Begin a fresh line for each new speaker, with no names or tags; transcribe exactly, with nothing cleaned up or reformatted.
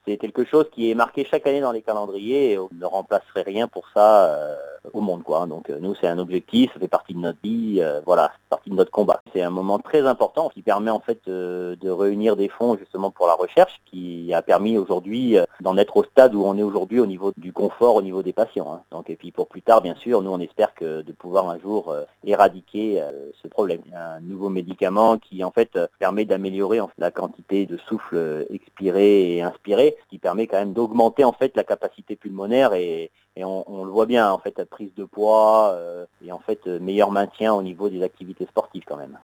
C'est quelque chose qui est marqué chaque année dans les calendriers et on ne remplacerait rien pour ça euh, au monde, quoi. Donc euh, nous, c'est un objectif, ça fait partie de notre vie, euh, voilà, c'est partie de notre combat. C'est un moment très important qui permet en fait euh, de réunir des fonds justement pour la recherche, qui a permis aujourd'hui euh, d'en être au stade où on est aujourd'hui au niveau du confort, au niveau des patients. Hein. Donc et puis pour plus tard, bien sûr, nous on espère que de pouvoir un jour euh, éradiquer euh, ce problème. Un nouveau médicament qui en fait euh, permet d'améliorer en fait, la quantité de souffle expiré et inspiré, ce qui permet quand même d'augmenter en fait la capacité pulmonaire et Et on, on le voit bien, en fait, la prise de poids euh, et en fait, meilleur maintien au niveau des activités sportives quand même.